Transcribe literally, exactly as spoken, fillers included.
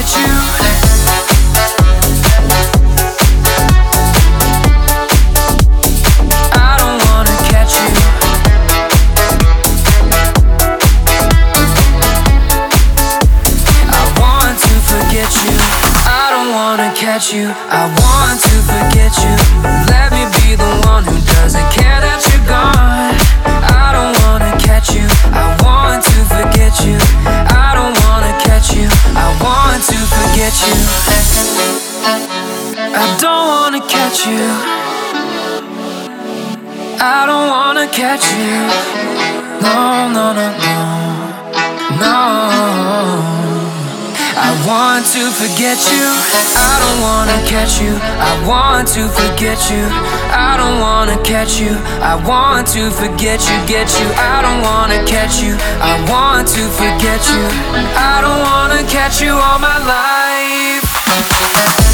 forget you. I don't wanna catch you. I want to forget you. I don't wanna catch you. I want to forget you. Let me be the one who doesn't care that you're gone. I don't wanna catch you. I want to forget you. I don't wanna catch you. I want to forget you. I don't wanna catch you. I don't wanna catch you. No, no, no, no, no. I want to forget you. I don't wanna catch you. I want to forget you. I don't wanna catch you. I want to forget you, get you. I don't wanna catch you. I want to forget you. I don't wanna catch you all my life.